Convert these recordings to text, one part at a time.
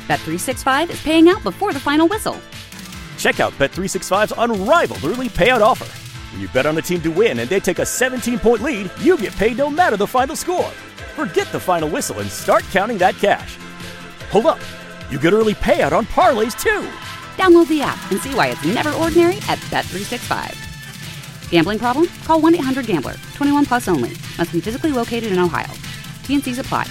Bet365 is paying out before the final whistle. Check out Bet365's unrivaled early payout offer. When you bet on a team to win and they take a 17-point lead, you get paid no matter the final score. Forget the final whistle and start counting that cash. Hold up. You get early payout on parlays, too. Download the app and see why it's never ordinary at Bet365. Gambling problem? Call 1-800-GAMBLER. 21 plus only. Must be physically located in Ohio. T&Cs apply.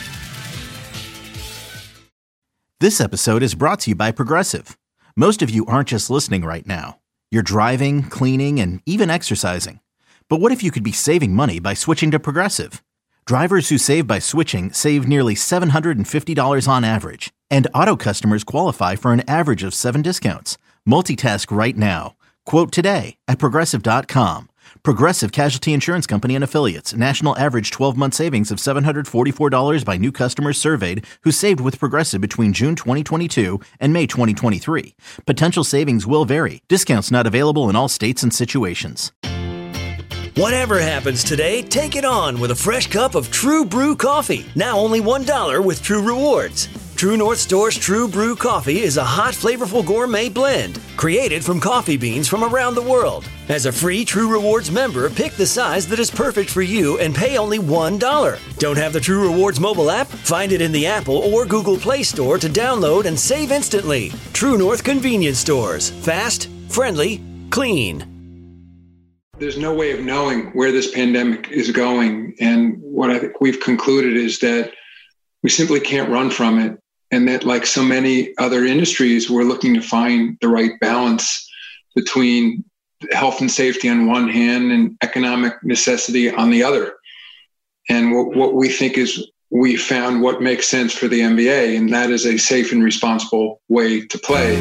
This episode is brought to you by Progressive. Most of you aren't just listening right now. You're driving, cleaning, and even exercising. But what if you could be saving money by switching to Progressive? Drivers who save by switching save nearly $750 on average. And auto customers qualify for an average of 7 discounts. Multitask right now. Quote today at Progressive.com. Progressive Casualty Insurance Company and Affiliates. National average 12-month savings of $744 by new customers surveyed who saved with Progressive between June 2022 and May 2023. Potential savings will vary. Discounts not available in all states and situations. Whatever happens today, take it on with a fresh cup of True Brew coffee. Now only $1 with True Rewards. True North Store's True Brew coffee is a hot, flavorful gourmet blend created from coffee beans from around the world. As a free True Rewards member, pick the size that is perfect for you and pay only $1. Don't have the True Rewards mobile app? Find it in the Apple or Google Play Store to download and save instantly. True North Convenience Stores. Fast, friendly, clean. There's no way of knowing where this pandemic is going. And what I think we've concluded is that we simply can't run from it. And that, like so many other industries, we're looking to find the right balance between health and safety on one hand and economic necessity on the other. And what we think is we found what makes sense for the NBA, and that is a safe and responsible way to play.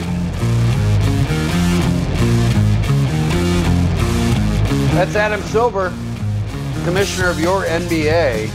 That's Adam Silver, commissioner of your NBA.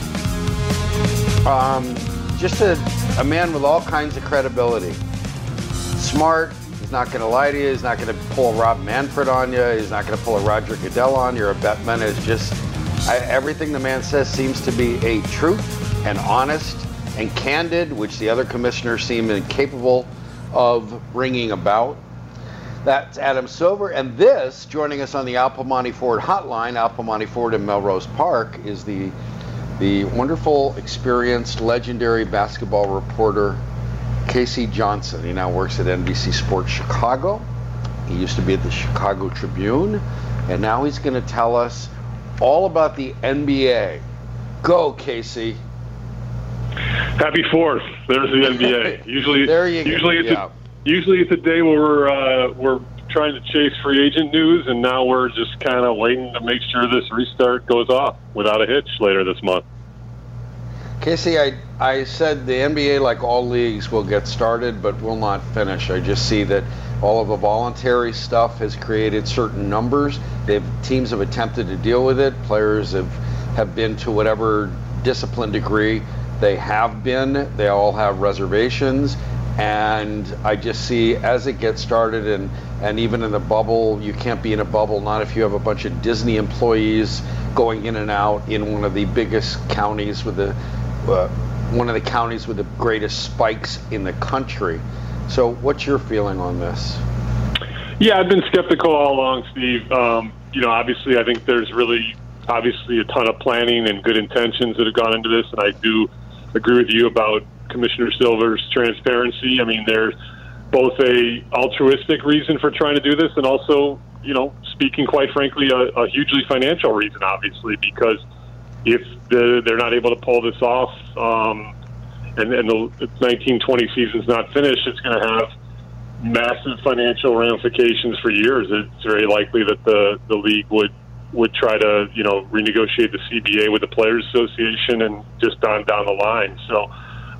Just a man with all kinds of credibility. Smart. He's not going to lie to you. He's not going to pull a Rob Manfred on you. He's not going to pull a Roger Goodell on you or a Bettman. It's just everything the man says seems to be a truth and honest and candid, which the other commissioners seem incapable of bringing about. That's Adam Silver. And this, joining us on the Al Piemonte Ford hotline, Al Piemonte Ford in Melrose Park, is the wonderful, experienced, legendary basketball reporter, Casey Johnson. He now works at NBC Sports Chicago. He used to be at the Chicago Tribune. And now he's going to tell us all about the NBA. Go, Casey. Happy 4th. There's the NBA. Usually it's a day where we're trying to chase free agent news, and now we're just kind of waiting to make sure this restart goes off without a hitch later this month. Casey, I said the NBA, like all leagues, will get started but will not finish. I just see that all of the voluntary stuff has created certain numbers. Teams have attempted to deal with it. Players have been to whatever discipline degree they have been. They all have reservations. And I just see as it gets started, and even in the bubble, you can't be in a bubble, not if you have a bunch of Disney employees going in and out in one of the biggest counties with one of the counties with the greatest spikes in the country. So what's your feeling on this? Yeah, I've been skeptical all along, Steve. Obviously I think there's really obviously a ton of planning and good intentions that have gone into this, and I do agree with you about Commissioner Silver's transparency. I mean, there's both a altruistic reason for trying to do this and also, speaking quite frankly, a hugely financial reason, obviously, because if they're not able to pull this off and the 1920 season's not finished, it's going to have massive financial ramifications for years. It's very likely that the league would try to, renegotiate the CBA with the Players Association and just down the line. So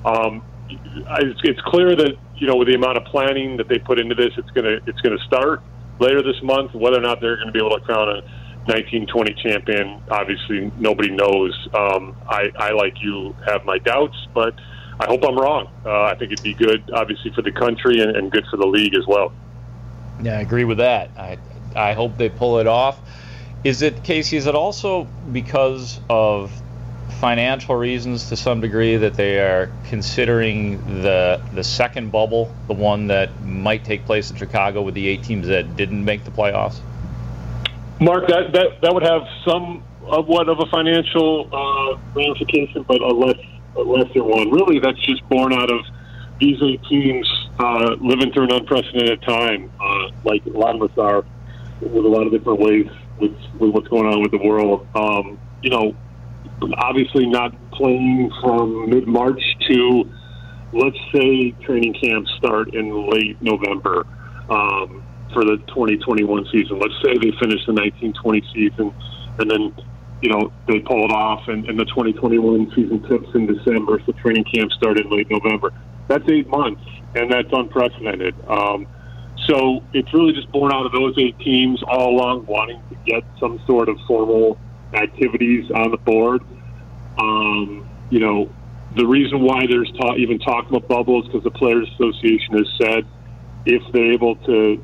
it's clear that, with the amount of planning that they put into this, it's going to start later this month. Whether or not they're going to be able to crown a 1920 champion, obviously nobody knows. I, like you, have my doubts, but I hope I'm wrong. I think it'd be good, obviously, for the country and good for the league as well. Yeah, I agree with that. I hope they pull it off. Casey, is it also because of financial reasons to some degree that they are considering the second bubble, the one that might take place in Chicago with the 8 teams that didn't make the playoffs? Mark, that would have somewhat of a financial ramification, but a lesser one. Really, that's just born out of these 8 teams living through an unprecedented time, like a lot of us are, with a lot of different ways with what's going on with the world. Obviously not playing from mid-March to, let's say, training camps start in late November for the 2021 season. Let's say they finish the 1920 season, and then they pull it off, and the 2021 season tips in December, so training camp started in late November. That's 8 months, and that's unprecedented. So it's really just born out of those 8 teams all along wanting to get some sort of formal activities on the board. The reason why there's even talk about bubbles because the Players Association has said if they're able to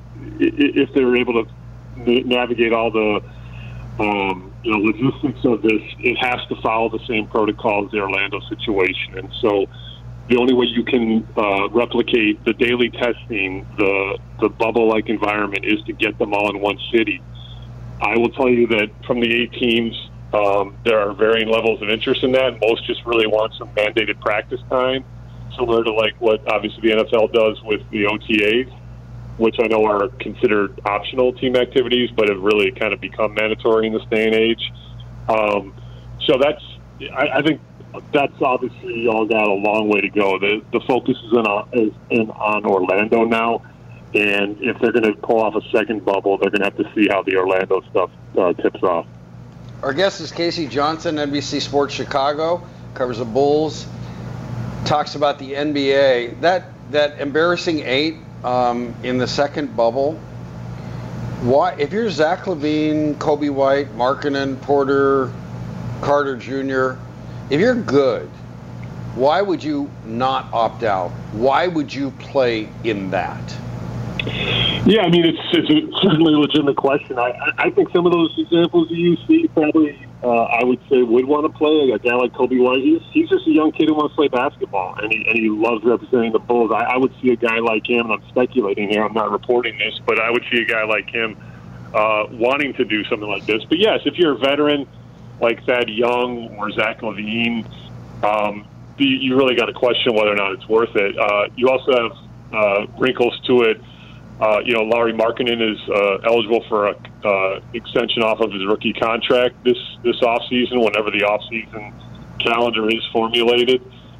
navigate all the logistics of this, it has to follow the same protocol as the Orlando situation. And so the only way you can replicate the daily testing, the bubble-like environment, is to get them all in one city. I will tell you that from the 8 teams, there are varying levels of interest in that. Most just really want some mandated practice time, similar to like what obviously the NFL does with the OTAs, which I know are considered optional team activities, but have really kind of become mandatory in this day and age. So I think that's obviously all got a long way to go. The focus is on Orlando now, and if they're going to pull off a second bubble, they're going to have to see how the Orlando stuff tips off. Our guest is Casey Johnson, NBC Sports Chicago, covers the Bulls, talks about the NBA. That embarrassing 8 in the second bubble. Why, if you're Zach LaVine, Kobe White, Markkanen, Porter, Carter Jr., if you're good, why would you not opt out? Why would you play in that? Yeah, I mean, it's certainly a legitimate question. I think some of those examples you see probably, I would say, would want to play. A guy like Kobe White, he's just a young kid who wants to play basketball, and he loves representing the Bulls. I would see a guy like him, and I'm speculating here, I'm not reporting this, but I would see a guy like him wanting to do something like this. But yes, if you're a veteran like Thad Young or Zach LaVine, you really got to question whether or not it's worth it. You also have wrinkles to it. Lauri Markkanen is eligible for a extension off of his rookie contract this offseason, whenever the offseason calendar is formulated.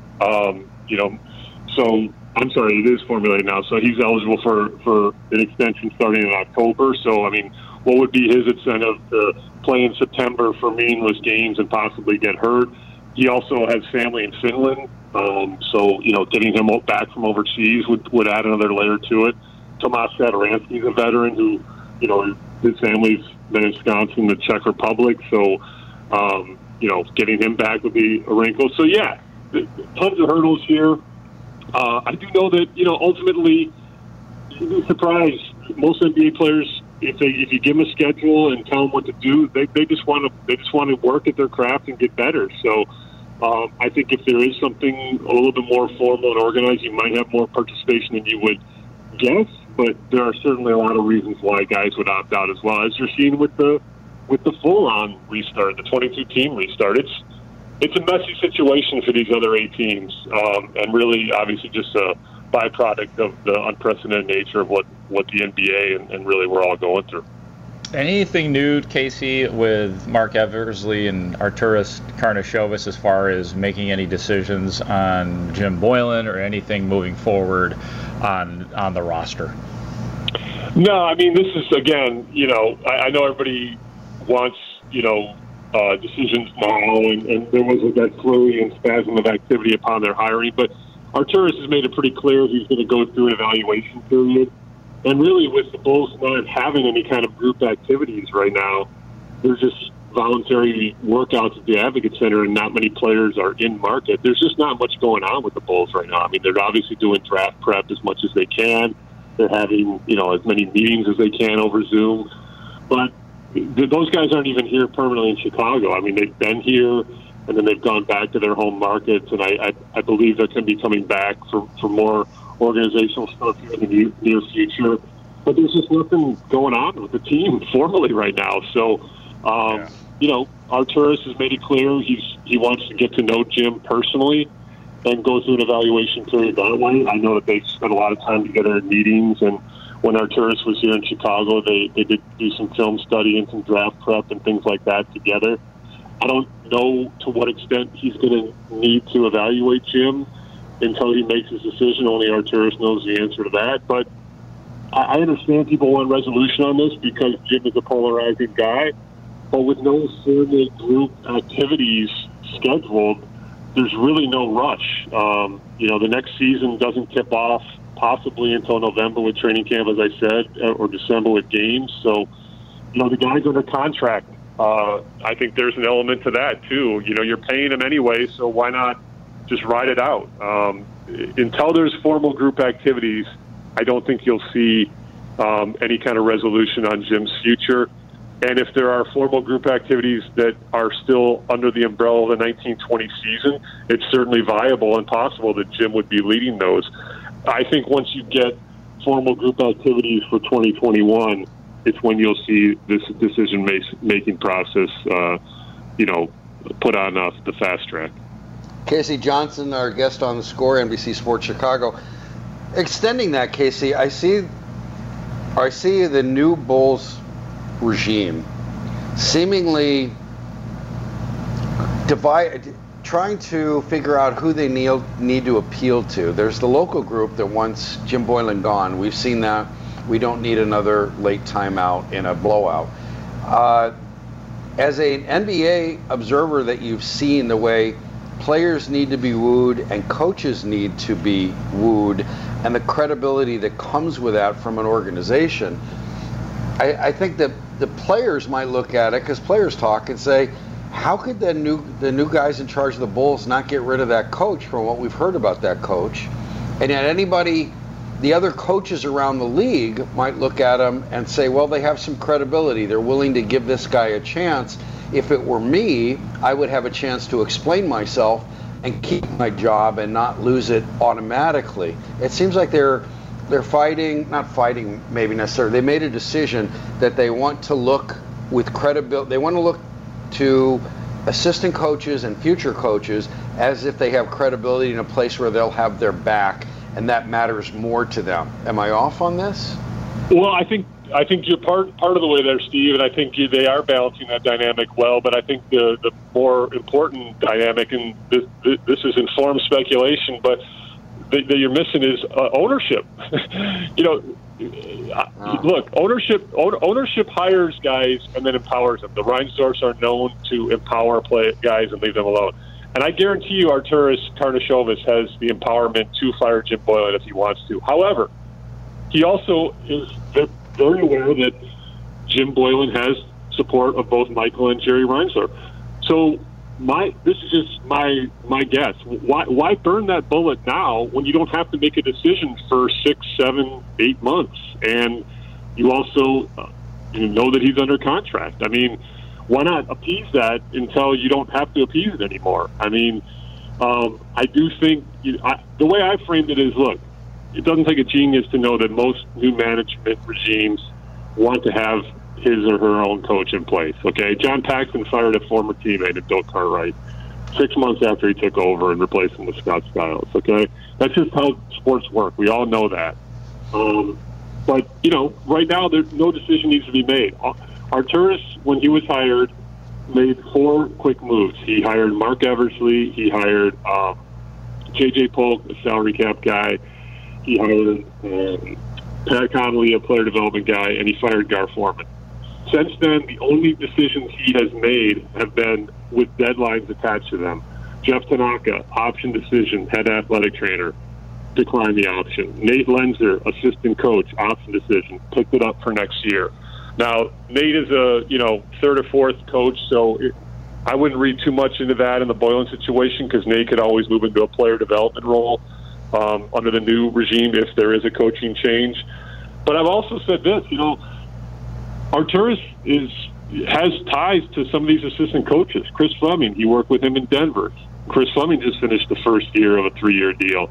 So I'm sorry, it is formulated now. So he's eligible for an extension starting in October. So, I mean, what would be his incentive to play in September for meaningless games and possibly get hurt? He also has family in Finland. So, getting him back from overseas would add another layer to it. Tomas Satoransky is a veteran who, his family's been ensconced in the Czech Republic. So, getting him back would be a wrinkle. So, yeah, tons of hurdles here. I do know that, ultimately, you'd be surprised. Most NBA players, if you give them a schedule and tell them what to do, they just want to work at their craft and get better. So, I think if there is something a little bit more formal and organized, you might have more participation than you would guess. But there are certainly a lot of reasons why guys would opt out as well, as you're seeing with the full-on restart, the 22-team restart. It's a messy situation for these other 8 teams, and really, obviously, just a byproduct of the unprecedented nature of what the NBA and really we're all going through. Anything new, Casey, with Mark Eversley and Arturas Karnisovas as far as making any decisions on Jim Boylen or anything moving forward on the roster? No, I mean, this is, again, I know everybody wants, decisions now, and there was that flurry and spasm of activity upon their hiring, but Arturas has made it pretty clear he's going to go through an evaluation period. And really, with the Bulls not having any kind of group activities right now, there's just voluntary workouts at the Advocate Center, and not many players are in market. There's just not much going on with the Bulls right now. I mean, they're obviously doing draft prep as much as they can. They're having, as many meetings as they can over Zoom. But those guys aren't even here permanently in Chicago. I mean, they've been here. and then they've gone back to their home markets, and I believe they're going to be coming back for more organizational stuff here in the near future. But there's just nothing going on with the team formally right now. So, Arturas has made it clear he wants to get to know Jim personally and go through an evaluation period that way. I know that they spent a lot of time together in meetings, and when Arturas was here in Chicago, they did do some film study and some draft prep and things like that together. I don't know to what extent he's going to need to evaluate Jim until he makes his decision. Only Arturas knows the answer to that. But I understand people want resolution on this because Jim is a polarizing guy. But with no formal group activities scheduled, there's really no rush. The next season doesn't tip off possibly until November with training camp, as I said, or December with games. So, the guy's under contract. I think there's an element to that, too. You're paying him anyway, so why not just ride it out? Until there's formal group activities, I don't think you'll see any kind of resolution on Jim's future. And if there are formal group activities that are still under the umbrella of the 1920 season, it's certainly viable and possible that Jim would be leading those. I think once you get formal group activities for 2021, it's when you'll see this decision-making process, put on the fast track. Casey Johnson, our guest on The Score, NBC Sports Chicago. Extending that, Casey, I see the new Bulls regime seemingly trying to figure out who they need to appeal to. There's the local group that wants Jim Boylen gone. We've seen that. We don't need another late timeout in a blowout. As an NBA observer that you've seen the way players need to be wooed and coaches need to be wooed and the credibility that comes with that from an organization, I think that the players might look at it, because players talk and say, how could the new guys in charge of the Bulls not get rid of that coach from what we've heard about that coach? And yet the other coaches around the league might look at them and say, well, they have some credibility. They're willing to give this guy a chance. If it were me, I would have a chance to explain myself and keep my job and not lose it automatically. It seems like they're not fighting maybe necessarily. They made a decision that they want to look with credibility. They want to look to assistant coaches and future coaches as if they have credibility in a place where they'll have their back, and that matters more to them. Am I off on this? Well, I think you're part of the way there, Steve, and I think they are balancing that dynamic well. But I think the more important dynamic, and this is informed speculation, but that you're missing is ownership. Look, ownership hires guys and then empowers them. The Reinsdorfs are known to empower guys and leave them alone. And I guarantee you Arturas Karnisovas has the empowerment to fire Jim Boylen if he wants to. However, he also is very aware that Jim Boylen has support of both Michael and Jerry Reinsdorf. So this is just my guess. Why burn that bullet now when you don't have to make a decision for 6, 7, 8 months? And you also know that he's under contract. I mean, why not appease that until you don't have to appease it anymore? I mean, I do think the way I framed it is, look, it doesn't take a genius to know that most new management regimes want to have his or her own coach in place. Okay, John Paxson fired a former teammate of Bill Cartwright 6 months after he took over and replaced him with Scott Skiles. Okay, that's just how sports work. We all know that. But right now, no decision needs to be made. Arturas, when he was hired, made 4 quick moves. He hired Mark Eversley. He hired J.J. Polk, a salary cap guy. He hired Pat Connolly, a player development guy, and he fired Gar Forman. Since then, the only decisions he has made have been with deadlines attached to them. Jeff Tanaka, option decision, head athletic trainer, declined the option. Nate Lenzer, assistant coach, option decision, picked it up for next year. Now, Nate is a third or fourth coach, so I wouldn't read too much into that in the Boylen situation, because Nate could always move into a player development role under the new regime if there is a coaching change. But I've also said this, Arturas is has ties to some of these assistant coaches. Chris Fleming, he worked with him in Denver. Chris Fleming just finished the first year of a 3-year deal.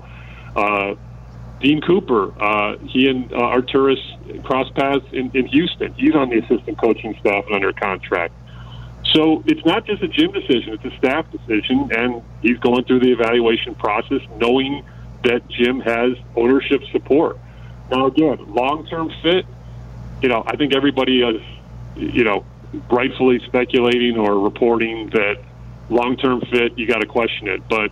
Dean Cooper, he and Arturas crossed paths in Houston. He's on the assistant coaching staff and under contract. So it's not just a Jim decision, it's a staff decision, and he's going through the evaluation process knowing that Jim has ownership support. Now, again, long-term fit, I think everybody is, rightfully speculating or reporting that long-term fit, you got to question it. But,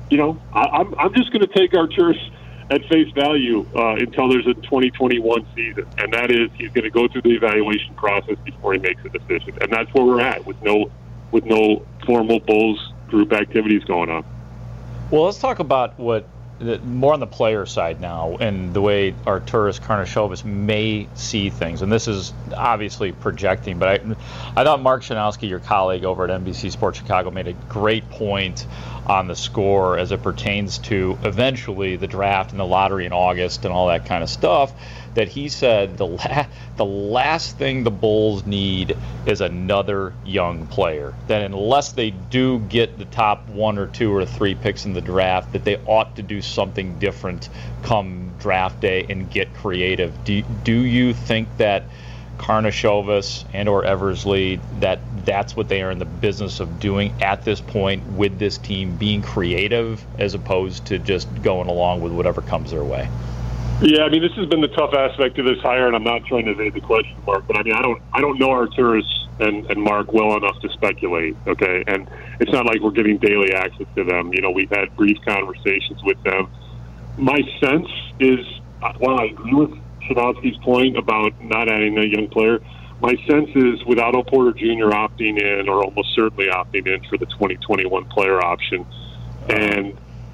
I'm just going to take Arturas at face value until there's a 2021 season, and that is he's going to go through the evaluation process before he makes a decision, and that's where we're at with no formal Bulls group activities going on. Well, let's talk about more on the player side now, and the way Arturas Karnisovas may see things. And this is obviously projecting, but I thought Mark Schanowski, your colleague over at NBC Sports Chicago, made a great point on the score as it pertains to eventually the draft and the lottery in August and all that kind of stuff, that he said the last thing the Bulls need is another young player. That unless they do get the top 1 or 2 or 3 picks in the draft, that they ought to do something different come draft day and get creative. Do you think that Karnisovas and or Eversley, that's what they are in the business of doing at this point with this team, being creative as opposed to just going along with whatever comes their way? Yeah, this has been the tough aspect of this hire, and I'm not trying to evade the question, Mark, but I don't know Arturas and Mark well enough to speculate, okay? And it's not like we're getting daily access to them. We've had brief conversations with them. My sense is, while I agree with Schanowski's point about not adding a young player, my sense is with Otto Porter Jr. opting in, or almost certainly opting in for the 2021 player option, and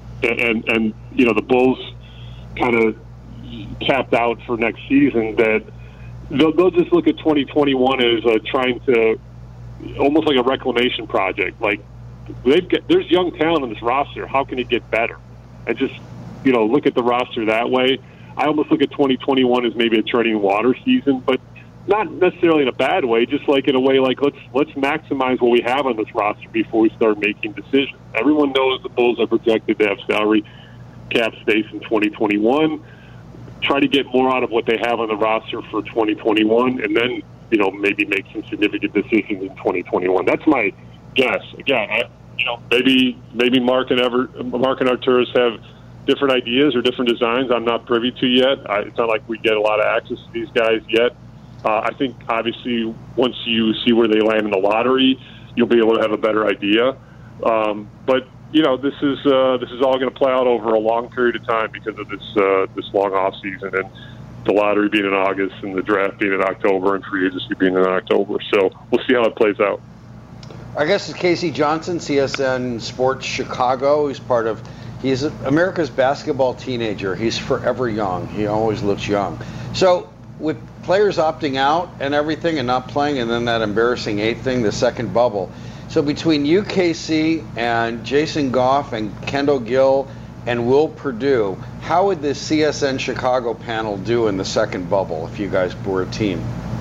the Bulls kind of capped out for next season, that they'll just look at 2021 as trying to almost like a reclamation project. Like there's young talent in this roster. How can it get better? And just look at the roster that way. I almost look at 2021 as maybe a treading water season, but not necessarily in a bad way. Just like in a way like let's maximize what we have on this roster before we start making decisions. Everyone knows the Bulls are projected to have salary cap space in 2021. Try to get more out of what they have on the roster for 2021, and then maybe make some significant decisions in 2021. That's my guess. Again, maybe Mark and Arturas have different ideas or different designs I'm not privy to yet. It's not like we get a lot of access to these guys yet. I think obviously once you see where they land in the lottery, you'll be able to have a better idea. But this is all going to play out over a long period of time because of this long off season, and the lottery being in August and the draft being in October and free agency being in October. So we'll see how it plays out. Our guest is Casey Johnson, CSN Sports Chicago. He's America's basketball teenager. He's forever young. He always looks young. So with players opting out and everything and not playing, and then that embarrassing 8th thing, the second bubble. So between you, Casey, and Jason Goff and Kendall Gill and Will Perdue, how would the CSN Chicago panel do in the second bubble if you guys were a team?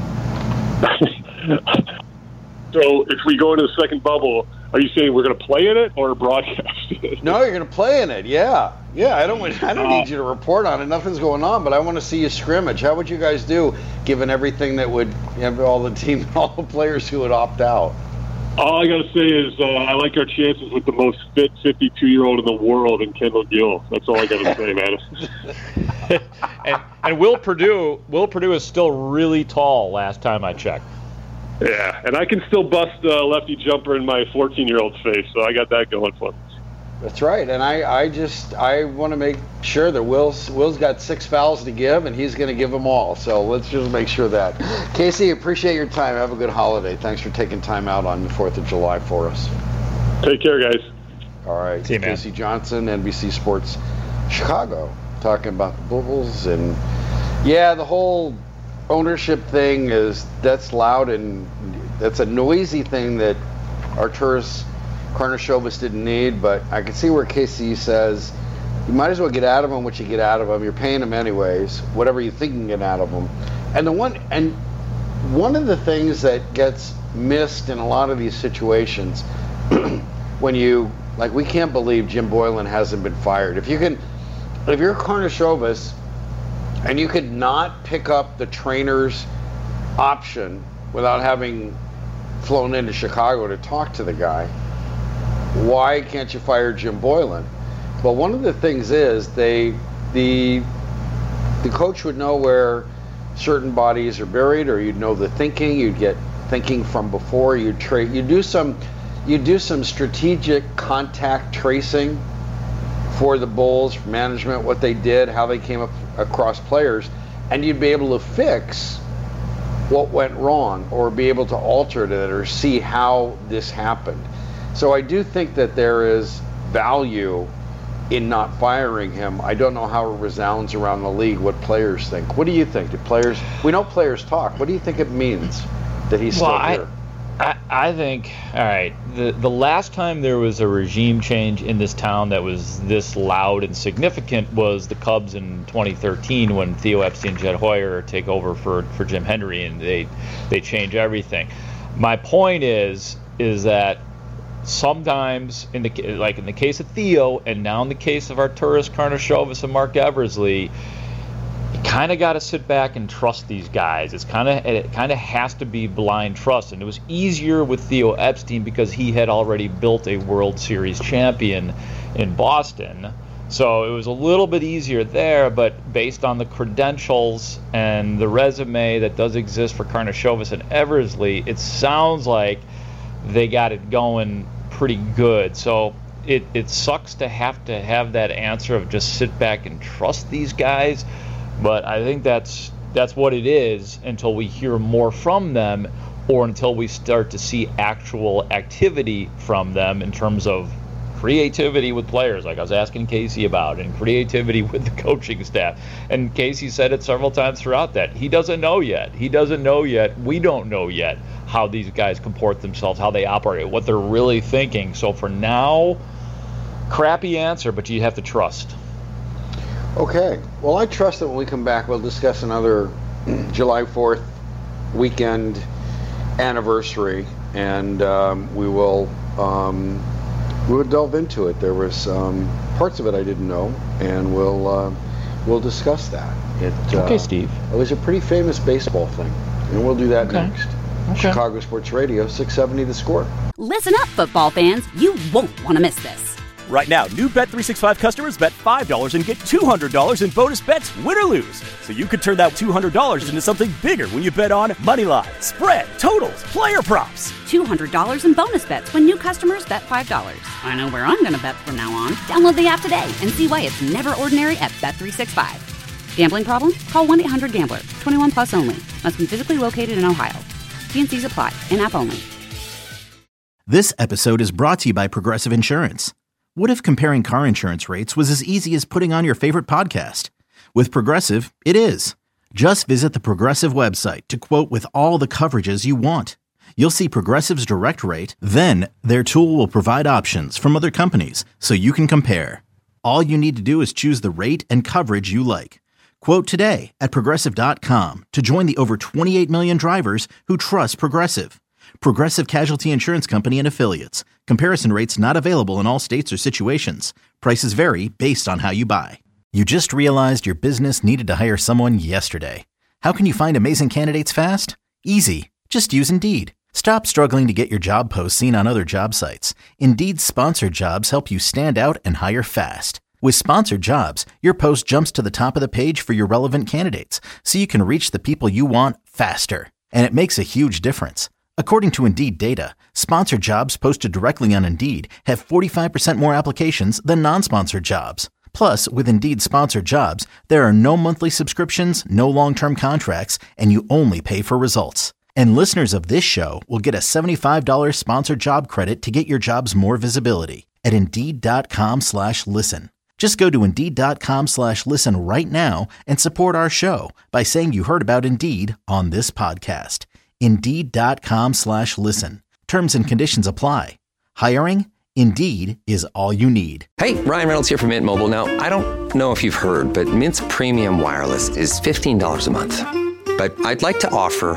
So if we go into the second bubble, are you saying we're going to play in it or broadcast it? No, you're going to play in it. Yeah. I don't need you to report on it. Nothing's going on, but I want to see you scrimmage. How would you guys do, given everything that would have all the team, all the players who would opt out? All I got to say is I like our chances with the most fit 52-year-old in the world in Kendall Gill. That's all I got to say, man. and Will Perdue is still really tall last time I checked. Yeah, and I can still bust a lefty jumper in my 14-year-old's face, so I got that going for me. That's right, and I want to make sure that Will's got 6 fouls to give, and he's going to give them all. So let's just make sure that. Casey, appreciate your time. Have a good holiday. Thanks for taking time out on the 4th of July for us. Take care, guys. All right, see you, Casey Johnson, NBC Sports Chicago, talking about the Bulls, and the whole ownership thing that's loud, and that's a noisy thing that Arturas Karnisovas didn't need, but I can see where Casey says you might as well get out of him what you get out of him. You're paying him anyways, whatever you think you can get out of him. And one of the things that gets missed in a lot of these situations, when we can't believe Jim Boylen hasn't been fired. If you're Karnisovas and you could not pick up the trainer's option without having flown into Chicago to talk to the guy, why can't you fire Jim Boylen? But one of the things is the coach would know where certain bodies are buried, or you'd know the thinking. You'd get thinking from before. You do some strategic contact tracing for the Bulls management, what they did, how they came up across players, and you'd be able to fix what went wrong, or be able to alter it, or see how this happened. So I do think that there is value in not firing him. I don't know how it resounds around the league, what players think. What do you think? We know players talk. What do you think it means that he's still here? I think, all right, the last time there was a regime change in this town that was this loud and significant was the Cubs in 2013, when Theo Epstein and Jed Hoyer take over for Jim Hendry, and they change everything. My point is that sometimes, in the case of Theo, and now in the case of Arturas Karnisovas and Mark Eversley, you kind of got to sit back and trust these guys. It kind of has to be blind trust, and it was easier with Theo Epstein because he had already built a World Series champion in Boston. So it was a little bit easier there, but based on the credentials and the resume that does exist for Karnisovas and Eversley, it sounds like they got it going pretty good. So it sucks to have that answer of just sit back and trust these guys, but I think that's what it is until we hear more from them, or until we start to see actual activity from them in terms of creativity with players, like I was asking Casey about, and creativity with the coaching staff. And Casey said it several times throughout that. He doesn't know yet. We don't know yet how these guys comport themselves, how they operate, what they're really thinking. So for now, crappy answer, but you have to trust. Okay. Well, I trust that when we come back, we'll discuss another July 4th weekend anniversary, and we will delve into it. There was parts of it I didn't know, and we'll discuss that. Okay, Steve. It was a pretty famous baseball thing, and we'll do that next. Okay. Chicago Sports Radio, 670 The Score. Listen up, football fans. You won't want to miss this. Right now, new Bet365 customers bet $5 and get $200 in bonus bets, win or lose. So you could turn that $200 into something bigger when you bet on moneyline, spread, totals, player props. $200 in bonus bets when new customers bet $5. I know where I'm going to bet from now on. Download the app today and see why it's never ordinary at Bet365. Gambling problem? Call 1-800-GAMBLER. 21 plus only. Must be physically located in Ohio. T&Cs apply. In-app only. This episode is brought to you by Progressive Insurance. What if comparing car insurance rates was as easy as putting on your favorite podcast? With Progressive, it is. Just visit the Progressive website to quote with all the coverages you want. You'll see Progressive's direct rate, then their tool will provide options from other companies so you can compare. All you need to do is choose the rate and coverage you like. Quote today at Progressive.com to join the over 28 million drivers who trust Progressive. Progressive Casualty Insurance Company and Affiliates. Comparison rates not available in all states or situations. Prices vary based on how you buy. You just realized your business needed to hire someone yesterday. How can you find amazing candidates fast? Easy. Just use Indeed. Stop struggling to get your job posts seen on other job sites. Indeed's sponsored jobs help you stand out and hire fast. With sponsored jobs, your post jumps to the top of the page for your relevant candidates, so you can reach the people you want faster. And it makes a huge difference. According to Indeed data, sponsored jobs posted directly on Indeed have 45% more applications than non-sponsored jobs. Plus, with Indeed sponsored jobs, there are no monthly subscriptions, no long-term contracts, and you only pay for results. And listeners of this show will get a $75 sponsored job credit to get your jobs more visibility at Indeed.com/listen. Just go to Indeed.com/listen right now and support our show by saying you heard about Indeed on this podcast. Indeed.com/listen. Terms and conditions apply. Hiring? Indeed is all you need. Hey, Ryan Reynolds here from Mint Mobile. Now, I don't know if you've heard, but Mint's premium wireless is $15 a month. But I'd like to offer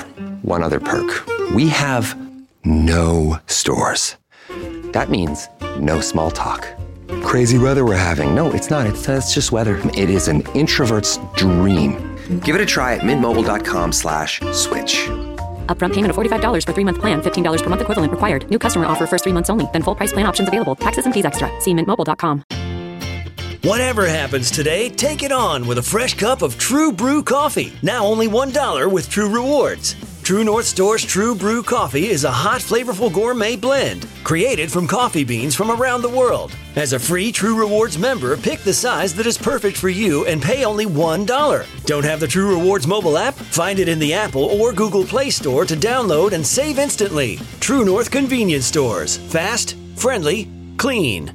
one other perk. We have no stores. That means no small talk. Crazy weather we're having. No, it's not. It's just weather. It is an introvert's dream. Give it a try at mintmobile.com/switch. Upfront payment of $45 for 3-month plan. $15 per month equivalent required. New customer offer first 3 months only. Then full price plan options available. Taxes and fees extra. See mintmobile.com. Whatever happens today, take it on with a fresh cup of True Brew coffee. Now only $1 with True Rewards. True North Store's True Brew coffee is a hot, flavorful gourmet blend created from coffee beans from around the world. As a free True Rewards member, pick the size that is perfect for you and pay only $1. Don't have the True Rewards mobile app? Find it in the Apple or Google Play Store to download and save instantly. True North Convenience Stores. Fast, friendly, clean.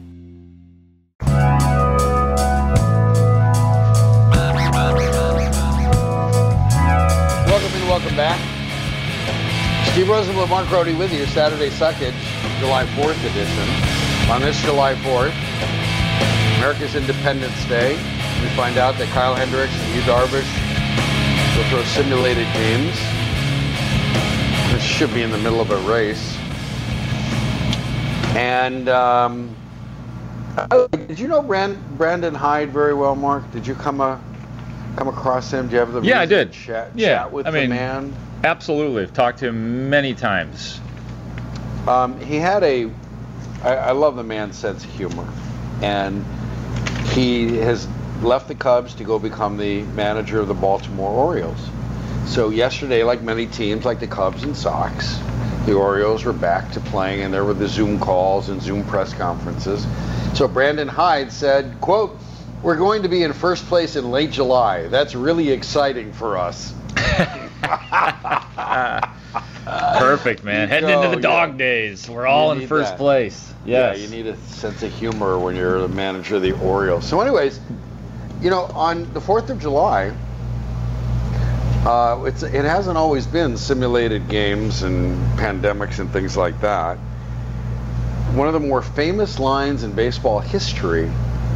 Welcome back. Steve Rosenbloom, Mark Brody with you. Saturday Suckage, July 4th edition. On this July 4th, America's Independence Day, we find out that Kyle Hendricks and Yu Darvish will throw simulated games. This should be in the middle of a race. And did you know Brandon Hyde very well, Mark? Did you come across him? Do you have the I did. Chat with the man? Absolutely. I've talked to him many times. He had I love the man's sense of humor. And he has left the Cubs to go become the manager of the Baltimore Orioles. So yesterday, like many teams, like the Cubs and Sox, the Orioles were back to playing, and there were the Zoom calls and Zoom press conferences. So Brandon Hyde said, quote, "We're going to be in first place in late July. That's really exciting for us." Perfect, man. Heading into the dog days. We're all in first place. Yes. Yeah, you need a sense of humor when you're the manager of the Orioles. So anyways, on the 4th of July, it hasn't always been simulated games and pandemics and things like that. One of the more famous lines in baseball history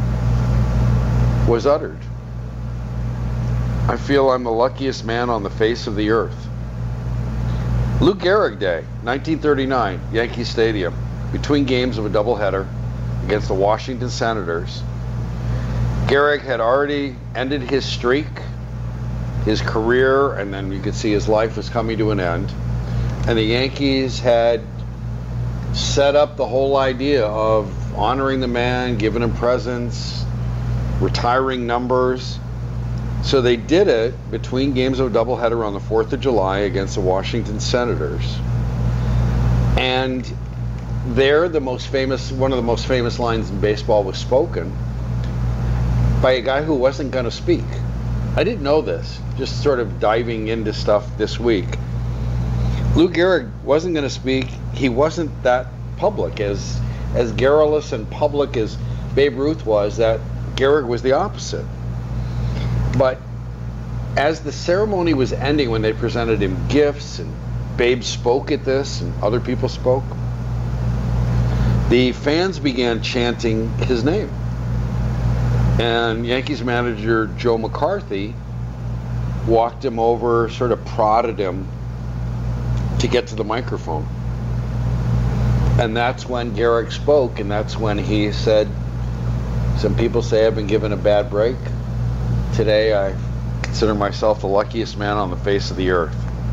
was uttered. "I feel I'm the luckiest man on the face of the earth." Lou Gehrig Day, 1939, Yankee Stadium, between games of a doubleheader against the Washington Senators. Gehrig had already ended his streak, his career, and then you could see his life was coming to an end. And the Yankees had set up the whole idea of honoring the man, giving him presents, retiring numbers. So they did it between games of a doubleheader on the 4th of July against the Washington Senators. And there, one of the most famous lines in baseball was spoken by a guy who wasn't going to speak. I didn't know this, just sort of diving into stuff this week. Lou Gehrig wasn't going to speak. He wasn't that public, as garrulous and public as Babe Ruth was. That Gehrig was the opposite. But as the ceremony was ending, when they presented him gifts and Babe spoke at this and other people spoke, the fans began chanting his name. And Yankees manager Joe McCarthy walked him over, sort of prodded him to get to the microphone. And that's when Gehrig spoke, and that's when he said, "Some people say I've been given a bad break. Today I consider myself the luckiest man on the face of the earth."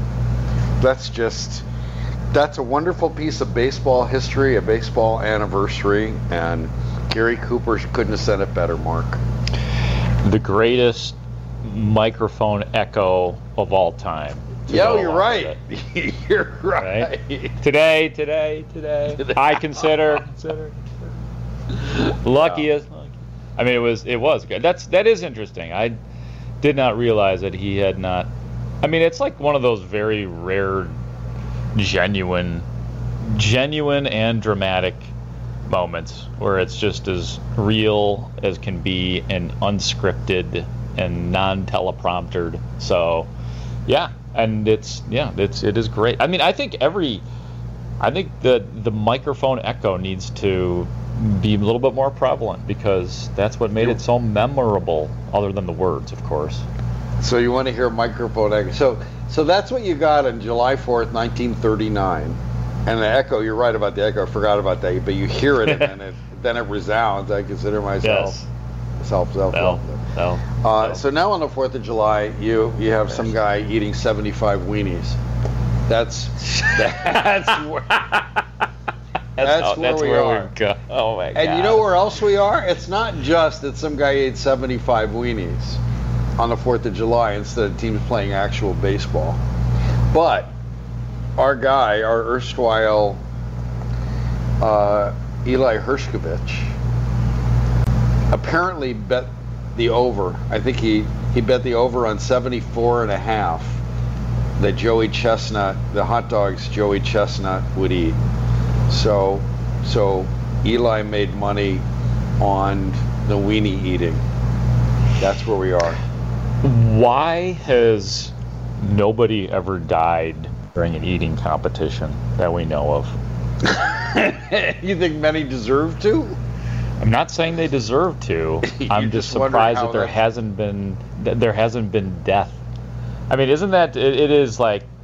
That's a wonderful piece of baseball history, a baseball anniversary, and Gary Cooper couldn't have said it better, Mark. The greatest microphone echo of all time. Yeah, you're right. You're right. Today. I consider luckiest. I mean, it was good. That is interesting. I did not realize that he had not. I mean, it's like one of those very rare, genuine and dramatic moments where it's just as real as can be and unscripted and non-telepromptered. So, yeah, and it is great. I mean, I think the microphone echo needs to be a little bit more prevalent, because that's what made it so memorable, other than the words, of course. So you want to hear microphone echo. So that's what you got on July 4th, 1939. And the echo, you're right about the echo. I forgot about that. But you hear it, and then it resounds. I consider myself self. So now on the 4th of July, you have some guy eating 75 weenies. That's where we are. Oh my God! And you know where else we are? It's not just that some guy ate 75 weenies on the 4th of July instead of teams playing actual baseball, but our erstwhile Eli Hershkovich, apparently bet the over. I think he bet the over on 74.5 that Joey Chestnut, the hot dogs Joey Chestnut would eat. So Eli made money on the weenie eating. That's where we are. Why has nobody ever died during an eating competition that we know of? You think many deserve to? I'm not saying they deserve to. I'm just surprised that there hasn't been death. I mean, isn't that it is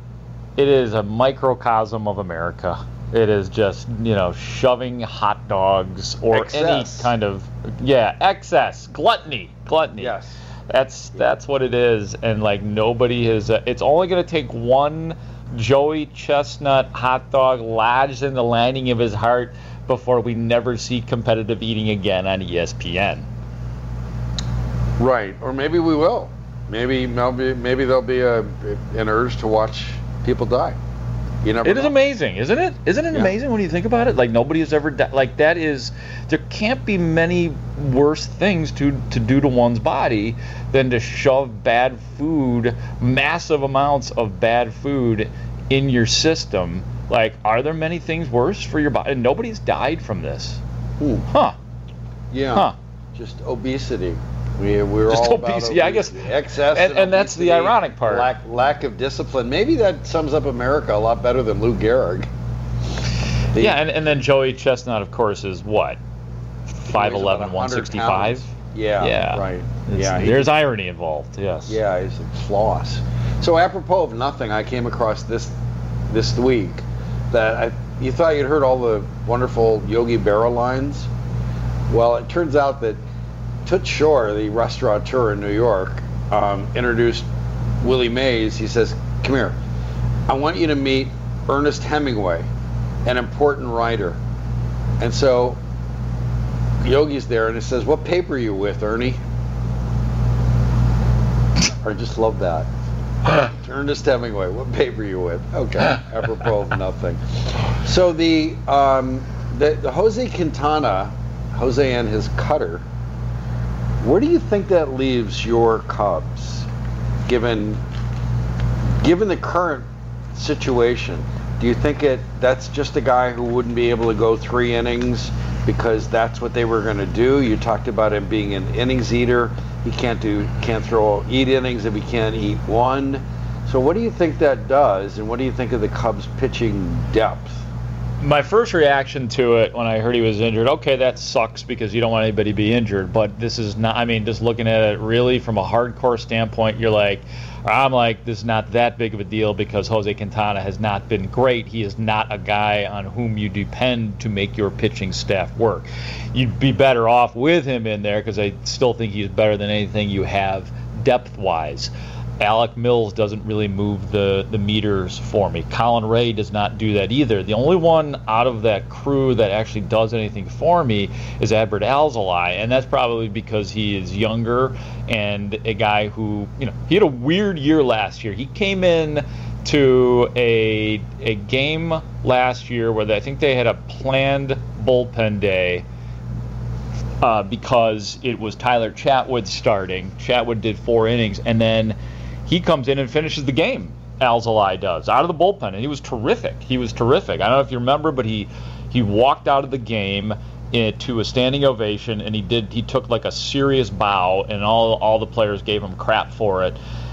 a microcosm of America. It is just, shoving hot dogs or excess. Any kind of excess, gluttony. Yes. That's what it is, and nobody has. It's only going to take one Joey Chestnut hot dog lodged in the lining of his heart before we never see competitive eating again on ESPN. Right, or maybe we will. Maybe there'll be an urge to watch people die. You never know. It is amazing, isn't it? Isn't it amazing when you think about it? Nobody has ever died. There can't be many worse things to do to one's body than to shove bad food, massive amounts of bad food in your system. Are there many things worse for your body? And nobody's died from this. Ooh. Huh. Yeah. Huh. Just obesity. We're just all obesity. About I guess excess and that's the ironic part. Lack of discipline. Maybe that sums up America a lot better than Lou Gehrig. And then Joey Chestnut, of course, is what? 5'11", 165. Yeah. Right. There's irony involved. Yes. Yeah, it's a floss. So apropos of nothing, I came across this week that you thought you'd heard all the wonderful Yogi Berra lines. Well, it turns out that Toots Shor, the restaurateur in New York, introduced Willie Mays. He says, "Come here. I want you to meet Ernest Hemingway, an important writer." And so Yogi's there, and he says, "What paper are you with, Ernie?" I just love that. Ernest Hemingway, what paper are you with? Okay, apropos of nothing. So the Jose Quintana, Jose and his cutter, where do you think that leaves your Cubs, given the current situation? Do you think that's just a guy who wouldn't be able to go 3 innings because that's what they were going to do? You talked about him being an innings eater. He can't throw 8 innings if he can't eat 1. So what do you think that does, and what do you think of the Cubs' pitching depth? My first reaction to it when I heard he was injured, okay, that sucks because you don't want anybody to be injured, but this is not, just looking at it really from a hardcore standpoint, I'm like, this is not that big of a deal because Jose Quintana has not been great. He is not a guy on whom you depend to make your pitching staff work. You'd be better off with him in there because I still think he's better than anything you have depth-wise. Alec Mills doesn't really move the meters for me. Colin Ray does not do that either. The only one out of that crew that actually does anything for me is Adbert Alzolay, and that's probably because he is younger and a guy who, he had a weird year last year. He came in to a game last year where I think they had a planned bullpen day because it was Tyler Chatwood starting. Chatwood did 4 innings, and then he comes in and finishes the game, Alzolay does, out of the bullpen, and he was terrific. I don't know if you remember, but he walked out of the game to a standing ovation, and he took a serious bow, and all the players gave him crap for it.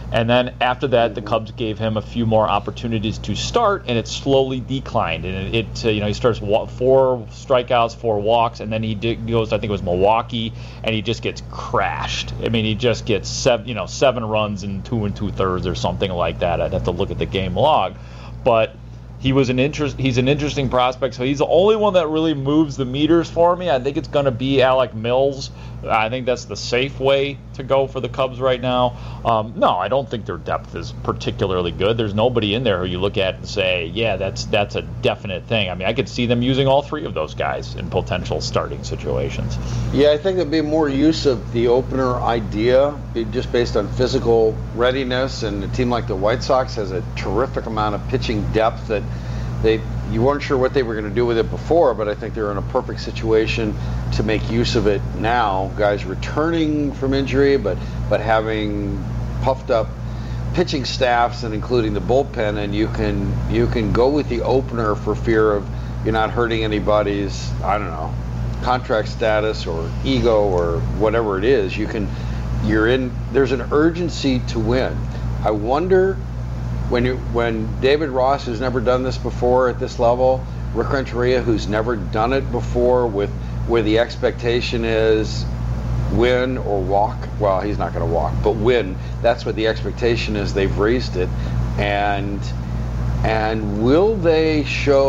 And then after that, the Cubs gave him a few more opportunities to start, and it slowly declined. And he starts 4 strikeouts, 4 walks, and then he goes, I think it was Milwaukee, and he just gets crashed. I mean, he just gets 7 runs in 2 2/3 or something like that. I'd have to look at the game log, but he's an interesting prospect. So he's the only one that really moves the meters for me. I think it's going to be Alec Mills. I think that's the safe way to go for the Cubs right now. No, I don't think their depth is particularly good. There's nobody in there who you look at and say, yeah, that's a definite thing. I mean, I could see them using all 3 of those guys in potential starting situations. Yeah, I think there'd be more use of the opener idea, just based on physical readiness, and a team like the White Sox has a terrific amount of pitching depth that you weren't sure what they were going to do with it before, but I think they're in a perfect situation to make use of it now. Guys returning from injury, but having puffed up pitching staffs and including the bullpen, and you can go with the opener for fear of you're not hurting anybody's, I don't know, contract status or ego or whatever it is. There's an urgency to win. I wonder when David Ross, who's never done this before at this level, Rick Renteria, who's never done it before, where the expectation is win or walk. Well, he's not going to walk, but win. That's what the expectation is. They've raised it, and will they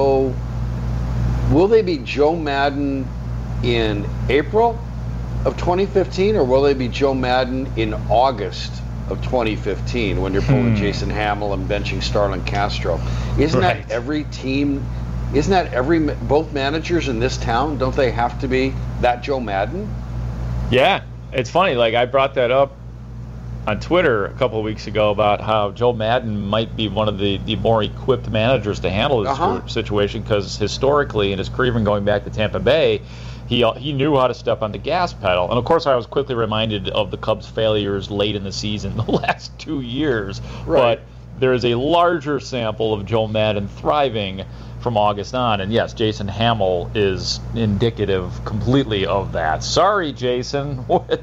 be Joe Maddon in April of 2015, or will they be Joe Maddon in August of 2015 when you're pulling Jason Hamill and benching Starlin Castro? Isn't that every team? Isn't that both managers in this town? Don't they have to be that Joe Maddon? Yeah, it's funny. Like, I brought that up on Twitter a couple of weeks ago about how Joe Maddon might be one of the more equipped managers to handle this situation, because historically in his career, even going back to Tampa Bay, he knew how to step on the gas pedal. And of course, I was quickly reminded of the Cubs' failures late in the season the last 2 years. Right. But there is a larger sample of Joe Maddon thriving from August on. And yes, Jason Hamill is indicative completely of that. Sorry, Jason.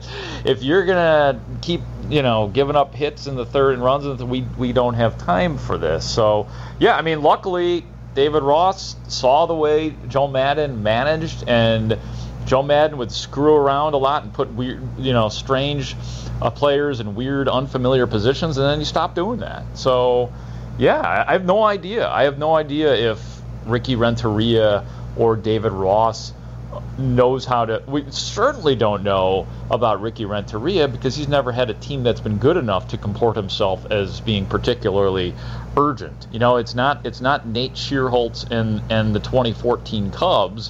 If you're going to keep, giving up hits in the third and runs, we don't have time for this. So, yeah, I mean, luckily, David Ross saw the way Joe Maddon managed, and Joe Maddon would screw around a lot and put weird, strange players in weird, unfamiliar positions, and then he stopped doing that. So, yeah, I have no idea. I have no idea if Ricky Renteria or David Ross knows how to. We certainly don't know about Ricky Renteria, because he's never had a team that's been good enough to comport himself as being particularly urgent. It's not Nate Shearholtz and the 2014 Cubs,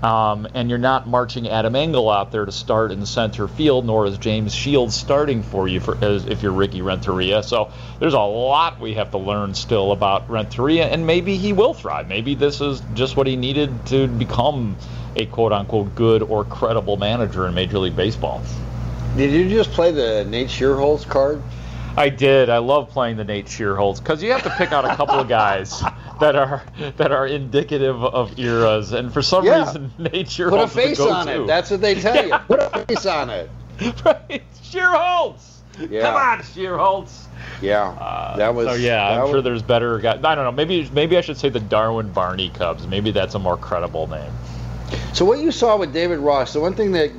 and you're not marching Adam Engel out there to start in center field, nor is James Shields starting for you if you're Ricky Renteria. So there's a lot we have to learn still about Renteria, and maybe he will thrive. Maybe this is just what he needed to become a quote-unquote good or credible manager in Major League Baseball. Did you just play the Nate Shearholtz card? I did. I love playing the Nate Shearholtz, because you have to pick out a couple of guys that are indicative of eras, and for some reason Nate Shearholtz put a face on it. That's what they tell you. Put a face on it. Right, Shearholtz. Yeah. Come on, Shearholtz. Yeah, that was. So I'm sure there's better guys. I don't know. Maybe I should say the Darwin Barney Cubs. Maybe that's a more credible name. So what you saw with David Ross, the one thing that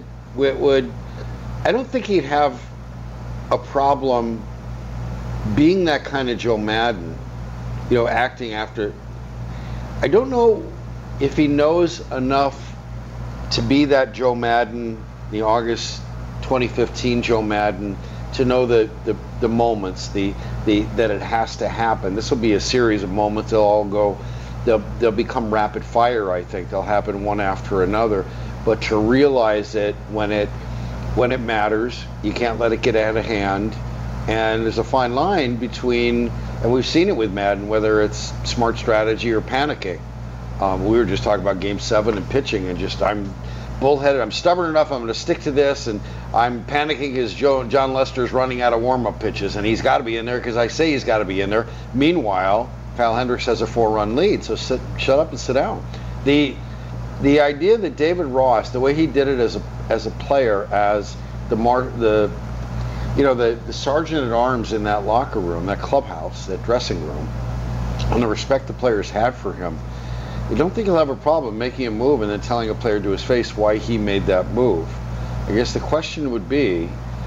I don't think he'd have a problem being that kind of Joe Maddon, acting after. I don't know if he knows enough to be that Joe Maddon, the August 2015 Joe Maddon, to know the moments, that it has to happen. This will be a series of moments. They'll become rapid fire. I think they'll happen one after another. But to realize it when it matters, you can't let it get out of hand. And there's a fine line between, and we've seen it with Maddon, whether it's smart strategy or panicking. We were just talking about Game 7 and pitching, and I'm bullheaded. I'm stubborn enough. I'm going to stick to this, and I'm panicking as John Lester's running out of warm-up pitches, and he's got to be in there because I say he's got to be in there. Meanwhile, Kyle Hendricks has a 4-run lead, so shut up and sit down. The idea that David Ross, the way he did it as a player, as the sergeant at arms in that locker room, that clubhouse, that dressing room, and the respect the players have for him, you don't think he'll have a problem making a move and then telling a player to his face why he made that move. I guess the question would be,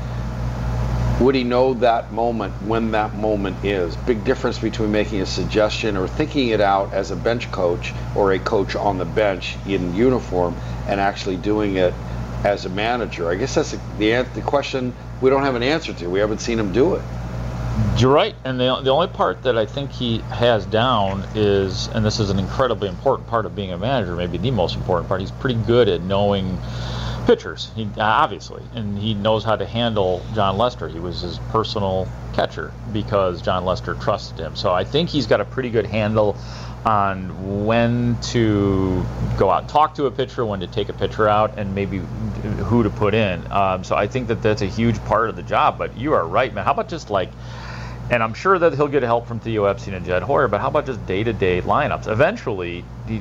would he know that moment, when that moment is? Big difference between making a suggestion or thinking it out as a bench coach or a coach on the bench in uniform and actually doing it as a manager. I guess that's the question we don't have an answer to. We haven't seen him do it. You're right, and the only part that I think he has down is, and this is an incredibly important part of being a manager, maybe the most important part, he's pretty good at knowing pitchers, obviously, and he knows how to handle John Lester. He was his personal catcher because John Lester trusted him. So I think he's got a pretty good handle on when to go out and talk to a pitcher, when to take a pitcher out, and maybe who to put in. So I think that that's a huge part of the job. But you are right, man. How about just and I'm sure that he'll get help from Theo Epstein and Jed Hoyer, but how about just day-to-day lineups? Eventually,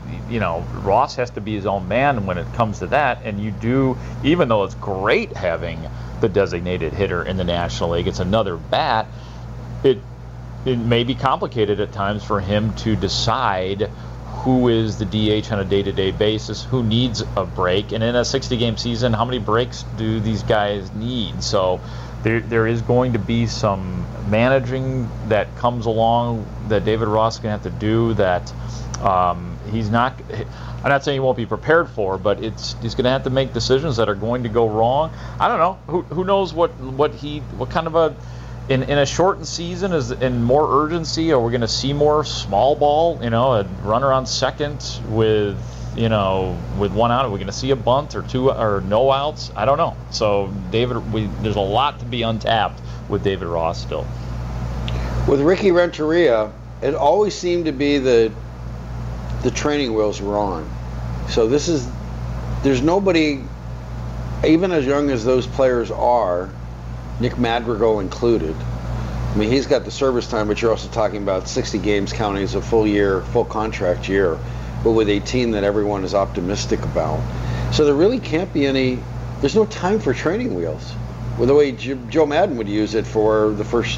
Ross has to be his own man when it comes to that, and you do, even though it's great having the designated hitter in the National League, it's another bat, it may be complicated at times for him to decide who is the DH on a day-to-day basis, who needs a break, and in a 60-game season, how many breaks do these guys need? So there is going to be some managing that comes along that David Ross is going to have to do that he's not. I'm not saying he won't be prepared for, but he's going to have to make decisions that are going to go wrong. I don't know. Who knows what kind of a in a shortened season is in more urgency? Are we going to see more small ball? A runner on second with one out. Are we going to see a bunt or two or no outs? I don't know. So there's a lot to be untapped with David Ross still. With Ricky Renteria, it always seemed to be the training wheels were on. So there's nobody, even as young as those players are, Nick Madrigal included. I mean, he's got the service time, but you're also talking about 60 games counting as a full year, full contract year, but with a team that everyone is optimistic about. So there really can't be there's no time for training wheels. With the way Joe Madden would use it for the first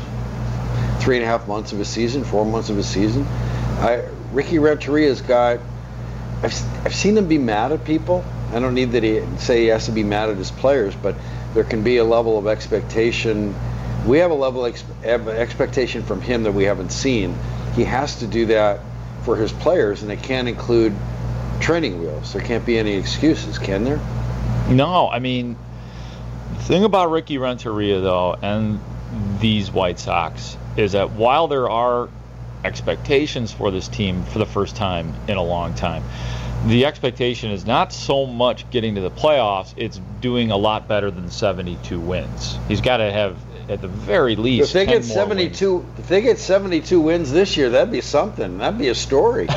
3.5 months of a season, 4 months of a season. Ricky Renteria's got, I've seen him be mad at people. I don't need that he has to be mad at his players, but there can be a level of expectation. We have a level of expectation from him that we haven't seen. He has to do that for his players, and it can't include training wheels. There can't be any excuses, can there? No, I mean, the thing about Ricky Renteria, though, and these White Sox is that while there are expectations for this team for the first time in a long time, the expectation is not so much getting to the playoffs, it's doing a lot better than 72 wins. He's got to have, at the very least, if they get 72 wins. If they get 72 wins this year, that'd be something. That'd be a story.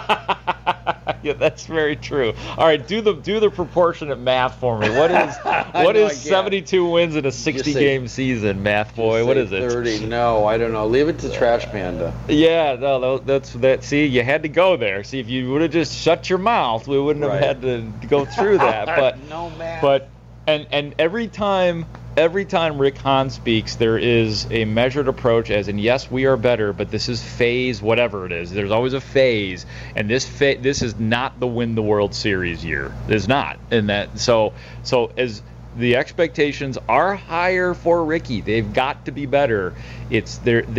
Yeah, that's very true. All right, do the proportionate math for me. What is 72 wins in a 60-game season, math boy? What is it? 30. No, I don't know. Leave it to Trash Panda. Yeah, no, that's that. See, you had to go there. See, if you would have just shut your mouth, we wouldn't have had to go through that. But no, man. But and every time Rick Hahn speaks, there is a measured approach, as in, yes, we are better, but this is phase whatever it is. There's always a phase, and this is not the win the World Series year. It's not. And that so as the expectations are higher for Ricky, they've got to be better. It's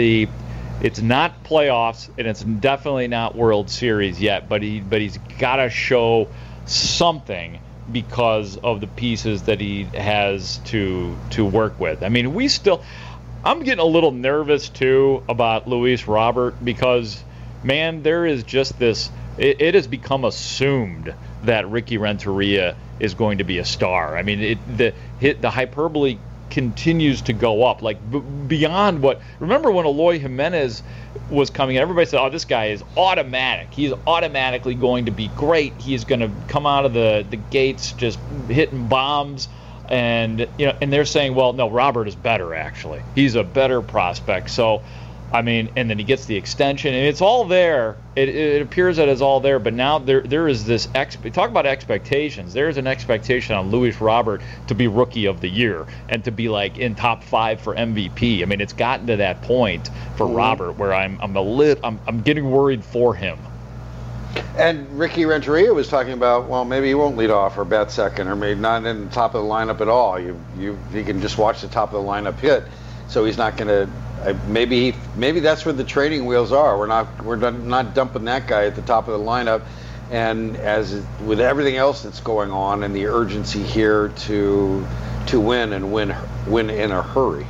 not playoffs, and it's definitely not World Series yet, but he's got to show something because of the pieces that he has to work with. I mean, I'm getting a little nervous too about Luis Robert because, man, there is just this, it has become assumed that Ricky Renteria is going to be a star. I mean, the hyperbole continues to go up, like beyond what. Remember when Eloy Jimenez was coming in, everybody said, oh, this guy is automatic. He's automatically going to be great. He's going to come out of the gates just hitting bombs. And and they're saying, well, no, Robert is better, actually. He's a better prospect. So I mean, and then he gets the extension, and it's all there. It appears that it's all there, but now there is this talk about expectations. There's an expectation on Luis Robert to be Rookie of the Year and to be like in top 5 for MVP. I mean, it's gotten to that point for Robert where I'm getting worried for him. And Ricky Renteria was talking about, well, maybe he won't lead off or bat second, or maybe not in the top of the lineup at all. He can just watch the top of the lineup hit, so he's not going to. Maybe that's where the training wheels are. We're not dumping that guy at the top of the lineup. And as with everything else that's going on, and the urgency here to win and win in a hurry.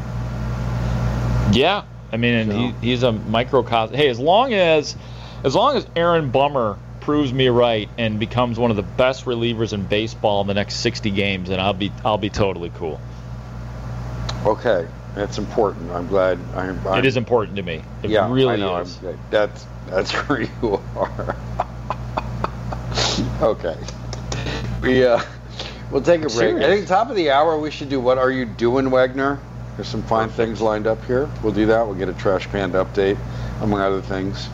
Yeah, I mean, and he's a microcosm. Hey, as long as Aaron Bummer proves me right and becomes one of the best relievers in baseball in the next 60 games, then I'll be totally cool. Okay, that's important. I'm glad. It is important to me. It really I know. is. That's where you are. Okay, we'll take a break. Serious? I think top of the hour we should do What Are You Doing, Wagner? There's some fine things lined up here. We'll do that. We'll get a Trash Panda update, among other things.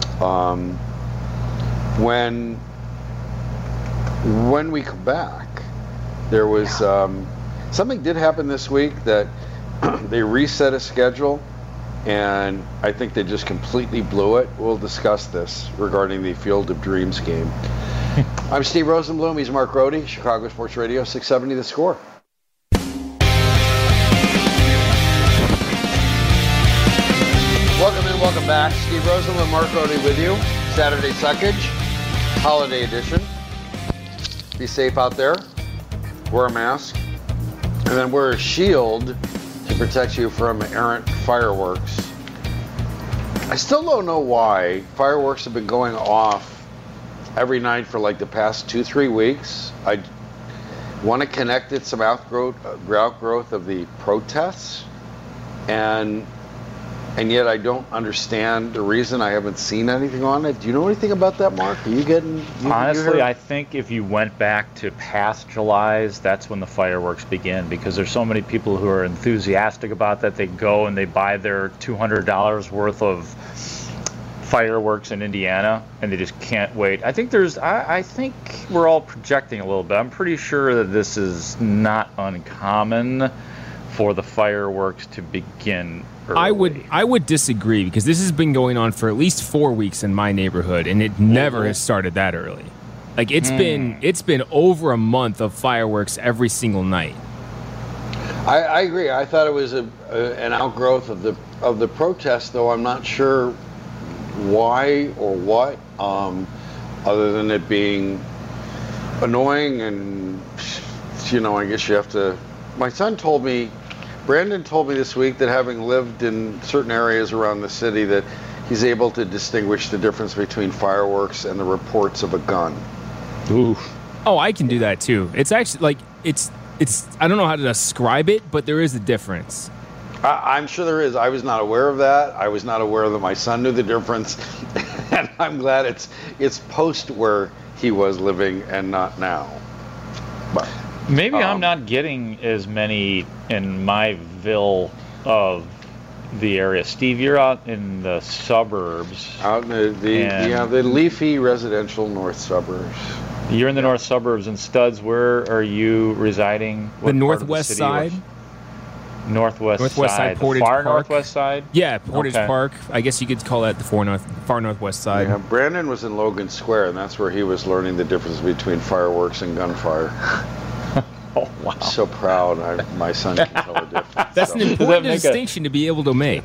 When we come back, there was something did happen this week that they reset a schedule, and I think they just completely blew it. We'll discuss this regarding the Field of Dreams game. I'm Steve Rosenblum. He's Mark Rohde, Chicago Sports Radio, 670 The Score. Welcome and welcome back. Steve Rosenblum, Mark Rohde with you. Saturday Suckage, holiday edition. Be safe out there. Wear a mask. And then wear a shield to protect you from errant fireworks. I still don't know why fireworks have been going off every night for like the past 2-3 weeks. I want to connect it some outgrowth of the protests, and yet I don't understand the reason. I haven't seen anything on it. Do you know anything about that, Mark? Are you getting... Honestly, I think if you went back to past Julys, that's when the fireworks begin, because there's so many people who are enthusiastic about that. They go and they buy their $200 worth of fireworks in Indiana, and they just can't wait. I think I think we're all projecting a little bit. I'm pretty sure that this is not uncommon for the fireworks to begin early. I would disagree, because this has been going on for at least 4 weeks in my neighborhood, and it never has started that early. Like it's been over a month of fireworks every single night. I agree. I thought it was an outgrowth of the protest, though I'm not sure why or what, other than it being annoying, and I guess you have to. My son told me, Brandon told me this week, that having lived in certain areas around the city, that he's able to distinguish the difference between fireworks and the reports of a gun. Ooh. Oh, I can do that too. It's actually like it's I don't know how to describe it, but there is a difference. I'm sure there is. I was not aware of that. I was not aware that my son knew the difference, and I'm glad it's post where he was living and not now. But maybe I'm not getting as many in my ville of the area. Steve, you're out in the suburbs. Out in the leafy residential north suburbs. You're in the north suburbs. And Studs, where are you residing? What the northwest side. Northwest side, Portage far Park. Northwest side? Yeah, Portage Park. I guess you could call that the far northwest side. Yeah, Brandon was in Logan Square, and that's where he was learning the difference between fireworks and gunfire. Oh, wow. I'm so proud. My son can tell the difference. That's an important distinction to be able to make.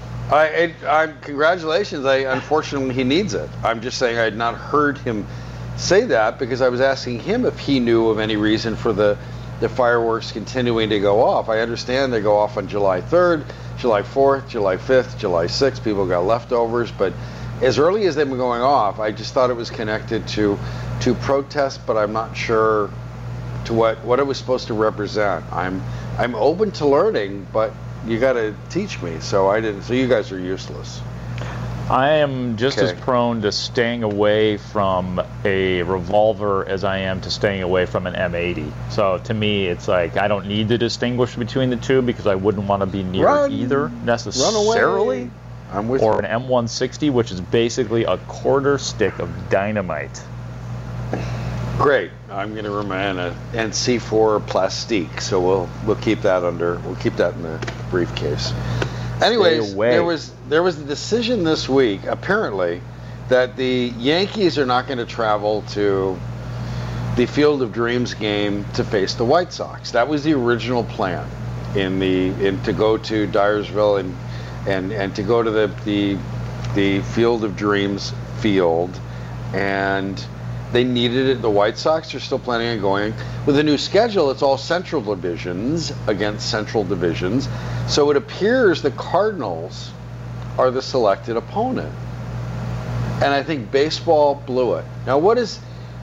Congratulations. Unfortunately, he needs it. I'm just saying I had not heard him say that, because I was asking him if he knew of any reason for the fireworks continuing to go off. I understand they go off on July 3rd, July 4th, July 5th, July 6th. People got leftovers, but as early as they've been going off, I just thought it was connected to protests, but I'm not sure to what it was supposed to represent. I'm open to learning, but you got to teach me. So you guys are useless. I am just as prone to staying away from a revolver as I am to staying away from an M80. So to me, it's like I don't need to distinguish between the two, because I wouldn't want to be near either necessarily. I'm with you. Or an M160, which is basically a quarter stick of dynamite. Great. I'm going to remain an NC4 Plastique, so we'll keep that in the briefcase. Anyways, there was a decision this week, apparently, that the Yankees are not going to travel to the Field of Dreams game to face the White Sox. That was the original plan, to go to Dyersville and to go to the Field of Dreams field, and they needed it. The White Sox are still planning on going. With the new schedule, it's all Central Divisions against Central Divisions. So it appears the Cardinals are the selected opponent. And I think baseball blew it. Now, what is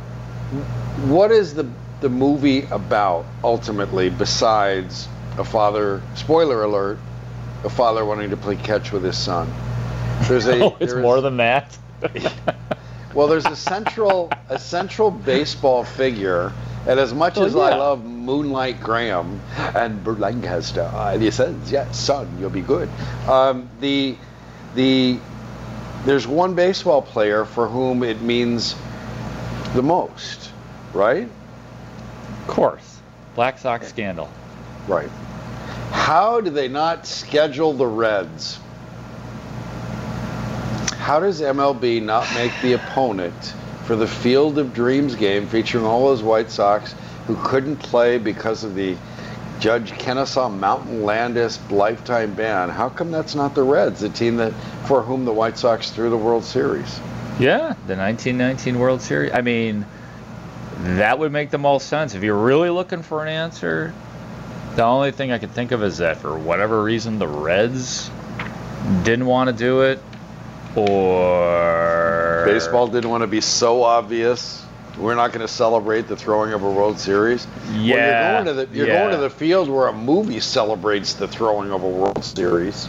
the movie about, ultimately, besides a father, spoiler alert, a father wanting to play catch with his son? It's more than that. Well, there's a central baseball figure, and as much as I love Moonlight Graham and Lancaster, and he says, "Yes, son, you'll be good." There's one baseball player for whom it means the most, right? Of course, Black Sox scandal. Right. How do they not schedule the Reds? How does MLB not make the opponent for the Field of Dreams game featuring all those White Sox who couldn't play because of the Judge Kennesaw Mountain Landis lifetime ban? How come that's not the Reds, the team for whom the White Sox threw the World Series? Yeah, the 1919 World Series. I mean, that would make the most sense. If you're really looking for an answer, the only thing I could think of is that for whatever reason the Reds didn't want to do it, or baseball didn't want to be so obvious. We're not going to celebrate the throwing of a World Series. Yeah, well, you're going to the field where a movie celebrates the throwing of a World Series.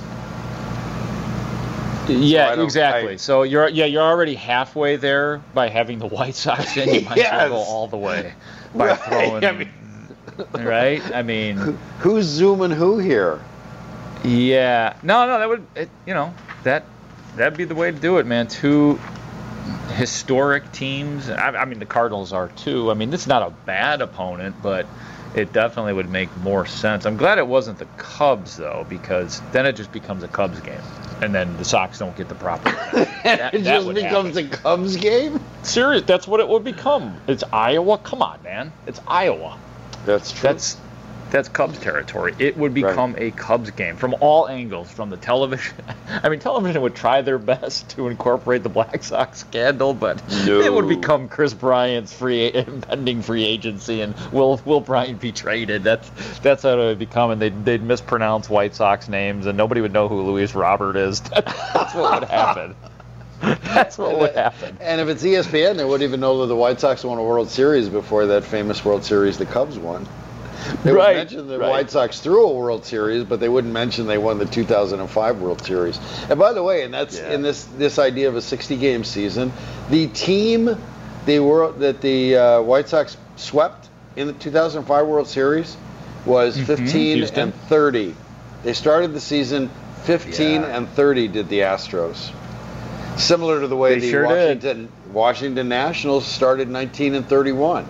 Yeah, exactly. So you're already halfway there by having the White Sox in. You might as well go all the way by throwing. Right? I mean, who's zooming who here? Yeah. No, that would that'd be the way to do it, man. Two historic teams. I mean, the Cardinals are too. I mean, this is not a bad opponent, but it definitely would make more sense. I'm glad it wasn't the Cubs, though, because then it just becomes a Cubs game, and then the Sox don't get the proper. It just becomes a Cubs game? Serious, that's what it would become. It's Iowa. Come on, man. It's Iowa. That's true. That's Cubs territory. It would become a Cubs game from all angles, from the television. I mean, television would try their best to incorporate the Black Sox scandal, but it would become Chris Bryant's impending free agency, and will Bryant be traded? That's how it would become, and they'd mispronounce White Sox names, and nobody would know who Luis Robert is. That's what would happen. That's what would happen. And if it's ESPN, they wouldn't even know that the White Sox won a World Series before that famous World Series the Cubs won. They would mention the White Sox threw a World Series, but they wouldn't mention they won the 2005 World Series. And by the way, and that's in this idea of a 60-game season, the team that the White Sox swept in the 2005 World Series was 15 and 30. They started the season 15 and 30. Did the Astros? Similar to the way the Washington Nationals started 19 and 31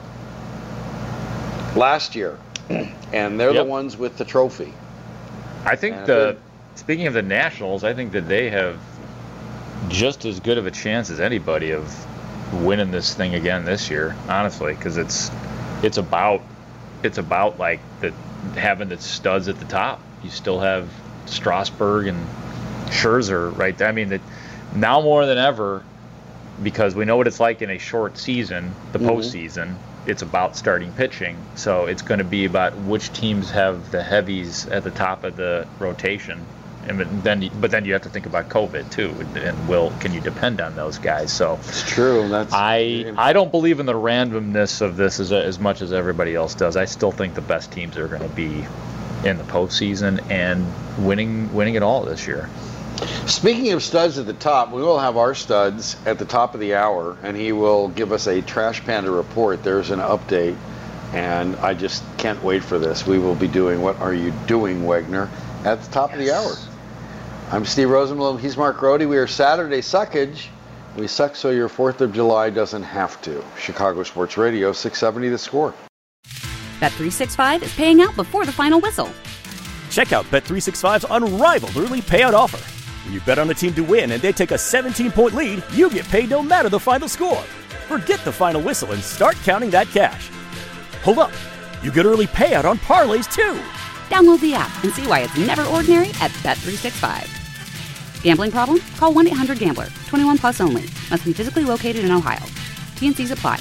last year. And they're the ones with the trophy. I think speaking of the Nationals, I think that they have just as good of a chance as anybody of winning this thing again this year, honestly, because it's about like having the studs at the top. You still have Strasburg and Scherzer right there. I mean, now more than ever, because we know what it's like in a short season, the postseason. It's about starting pitching, so it's going to be about which teams have the heavies at the top of the rotation, and then you have to think about COVID too, and can you depend on those guys? So it's true. I don't believe in the randomness of this as much as everybody else does. I still think the best teams are going to be in the postseason and winning it all this year. Speaking of studs at the top, we will have our studs at the top of the hour, and he will give us a Trash Panda report. There's an update, and I just can't wait for this. We will be doing What Are You Doing, Wegner, at the top of the hour. I'm Steve Rosenblum. He's Mark Grody. We are Saturday Suckage. We suck so your 4th of July doesn't have to. Chicago Sports Radio, 670 The Score. Bet365 is paying out before the final whistle. Check out Bet365's unrivaled early payout offer. When you bet on a team to win and they take a 17-point lead, you get paid no matter the final score. Forget the final whistle and start counting that cash. Hold up. You get early payout on parlays, too. Download the app and see why it's never ordinary at Bet365. Gambling problem? Call 1-800-GAMBLER. 21 plus only. Must be physically located in Ohio. T&Cs apply.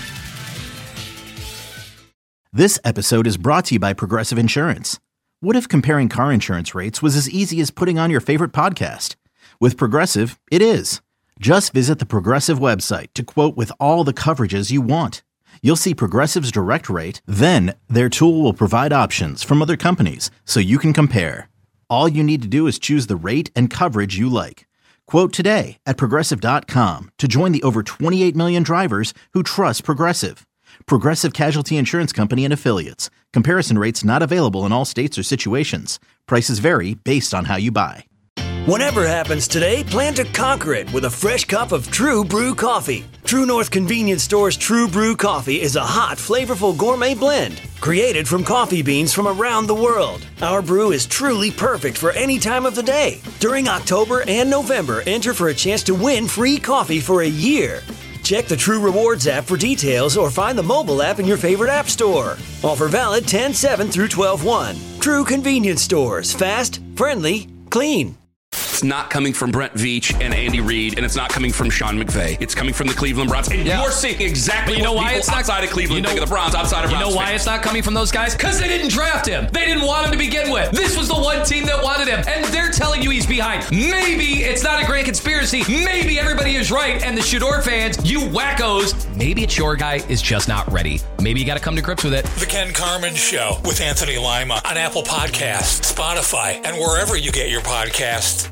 This episode is brought to you by Progressive Insurance. What if comparing car insurance rates was as easy as putting on your favorite podcast? With Progressive, it is. Just visit the Progressive website to quote with all the coverages you want. You'll see Progressive's direct rate, then their tool will provide options from other companies so you can compare. All you need to do is choose the rate and coverage you like. Quote today at Progressive.com to join the over 28 million drivers who trust Progressive. Progressive Casualty Insurance Company and Affiliates. Comparison rates not available in all states or situations. Prices vary based on how you buy. Whatever happens today, plan to conquer it with a fresh cup of True Brew coffee. True North Convenience Store's True Brew coffee is a hot, flavorful gourmet blend created from coffee beans from around the world. Our brew is truly perfect for any time of the day. During October and November, enter for a chance to win free coffee for a year. Check the True Rewards app for details or find the mobile app in your favorite app store. Offer valid 10/7 through 12/1. True Convenience Stores. Fast, friendly, clean. It's not coming from Brent Veach and Andy Reid, and it's not coming from Sean McVay. It's coming from the Cleveland Browns. And you're seeing exactly what people outside of Cleveland think of the Browns, outside of Browns. You know why it's not coming from those guys? Because they didn't draft him. They didn't want him to begin with. This was the one team that wanted him, and they're telling you he's behind. Maybe it's not a grand conspiracy. Maybe everybody is right, and the Shador fans, you wackos, maybe it's your guy is just not ready. Maybe you got to come to grips with it. The Ken Carman Show with Anthony Lima on Apple Podcasts, Spotify, and wherever you get your podcasts.